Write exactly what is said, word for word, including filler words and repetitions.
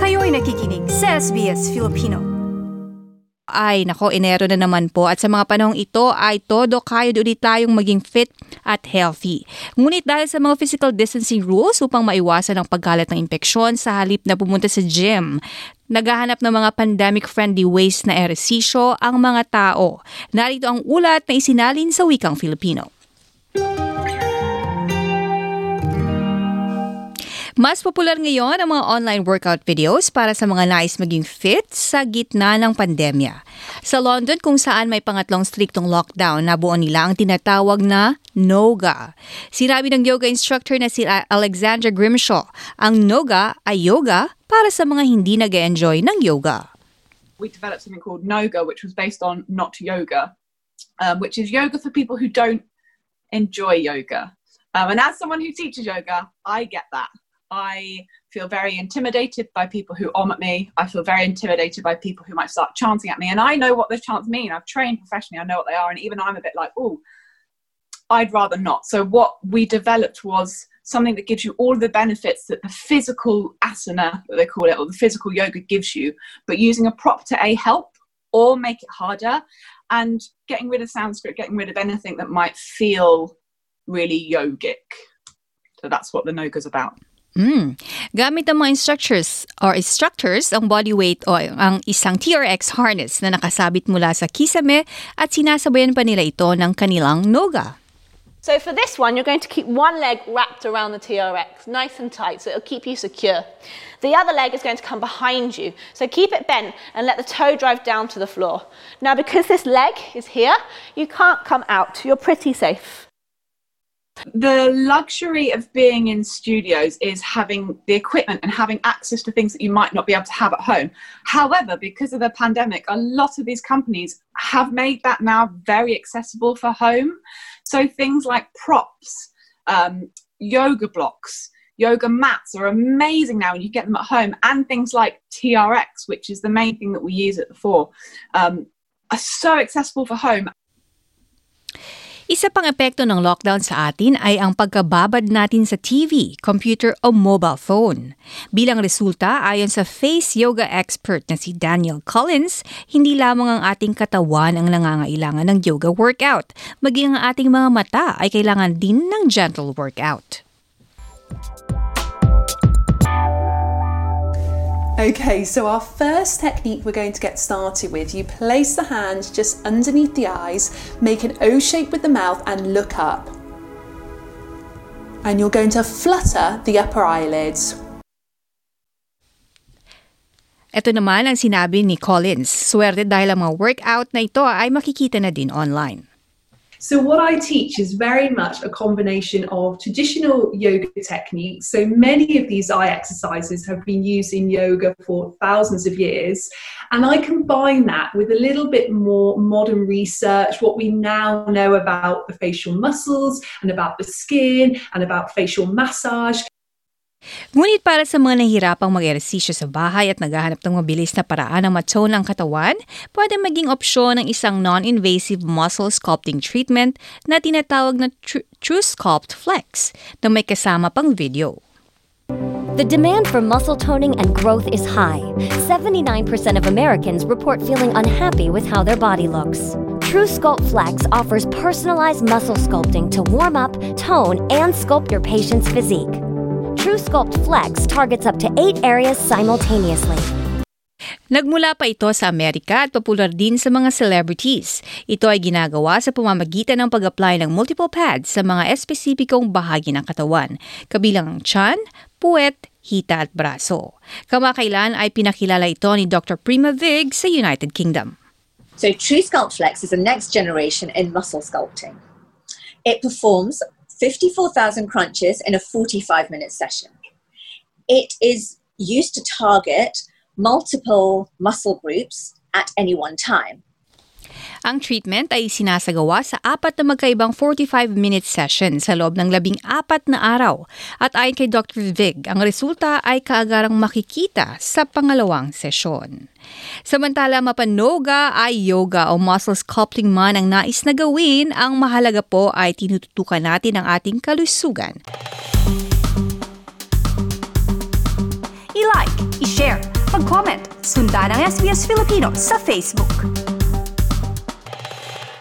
Kayo'y nakikinig sa S B S Filipino. Ay, nako, Enero na naman po at sa mga panahong ito ay todo kayo ulit tayong maging fit at healthy. Ngunit dahil sa mga physical distancing rules upang maiwasan ang pagkalat ng impeksyon sa halip na pumunta sa gym, naghahanap ng mga pandemic-friendly ways na ehersisyo ang mga tao. Narito ang ulat na isinalin sa wikang Filipino. Mas popular ngayon ang mga online workout videos para sa mga nais maging fit sa gitna ng pandemya. Sa London, kung saan may pangatlong striktong lockdown, nabuo nila ang tinatawag na Noga. Sinabi ng yoga instructor na si Alexandra Grimshaw, ang Noga ay yoga para sa mga hindi nag-enjoy ng yoga. We developed something called Noga, which was based on not yoga, um, which is yoga for people who don't enjoy yoga. Um, and as someone who teaches yoga, I get that. I feel very intimidated by people who om at me. I feel very intimidated by people who might start chanting at me. And I know what those chants mean. I've trained professionally. I know what they are. And even I'm a bit like, oh, I'd rather not. So what we developed was something that gives you all the benefits that the physical asana, that they call it, or the physical yoga gives you, but using a prop to A, help or make it harder, and getting rid of Sanskrit, getting rid of anything that might feel really yogic. So that's what the Noga's about. Mm. Gamit ng mga instructors or instructors ang body weight o ang isang T R X harness na nakasabit mula sa kisame at sinasabayan pa nila ito ng kanilang Noga. So for this one, you're going to keep one leg wrapped around the T R X, nice and tight, so it'll keep you secure. The other leg is going to come behind you, so keep it bent and let the toe drive down to the floor. Now, because this leg is here, you can't come out. You're pretty safe. The luxury of being in studios is having the equipment and having access to things that you might not be able to have at home. However, because of the pandemic, a lot of these companies have made that now very accessible for home. So things like props, um, yoga blocks, yoga mats are amazing now, and you get them at home. And things like T R X, which is the main thing that we use at the fore, um, are so accessible for home. Isa pang epekto ng lockdown sa atin ay ang pagkababad natin sa T V, computer o mobile phone. Bilang resulta, ayon sa face yoga expert na si Daniel Collins, hindi lamang ang ating katawan ang nangangailangan ng yoga workout, maging ang ating mga mata ay kailangan din ng gentle workout. Okay, so our first technique we're going to get started with, you place the hand just underneath the eyes, make an O shape with the mouth and look up. And you're going to flutter the upper eyelids. Ito naman ang sinabi ni Collins, swerte dahil ang mga workout na ito ay makikita na din online. So what I teach is very much a combination of traditional yoga techniques. So many of these eye exercises have been used in yoga for thousands of years. And I combine that with a little bit more modern research, what we now know about the facial muscles and about the skin and about facial massage. Ngunit para sa mga nahihirapang mag-ehersisyo sa bahay at naghahanap ng mabilis na paraan ng matone ang katawan, pwede maging opsyon ng isang non-invasive muscle sculpting treatment na tinatawag na Tru- TrueSculpt Flex na may kasama pang video. The demand for muscle toning and growth is high. seventy-nine percent of Americans report feeling unhappy with how their body looks. TrueSculpt Flex offers personalized muscle sculpting to warm up, tone, and sculpt your patient's physique. TrueSculpt Flex targets up to eight areas simultaneously. Nagmula pa ito sa Amerika at popular din sa mga celebrities. Ito ay ginagawa sa pamamagitan ng pag-apply ng multiple pads sa mga espesipikong bahagi ng katawan, kabilang ang tiyan, puwet, hita at braso. Kamakailan ay pinakilala ito ni Doctor Prima Vig sa United Kingdom. So TrueSculpt Flex is the next generation in muscle sculpting. It performs fifty-four thousand crunches in a forty-five minute session. It is used to target multiple muscle groups at any one time. Ang treatment ay sinasagawa sa apat na magkaibang forty-five minute session sa loob ng labing apat na araw. At ayon kay Doctor Vig, ang resulta ay kaagarang makikita sa pangalawang sesyon. Samantala, mapanoga ay yoga o muscle sculpting man ang nais na gawin, ang mahalaga po ay tinututukan natin ang ating kalusugan. I-like, i-share, mag-comment. Sundan ang S B S Filipino sa Facebook.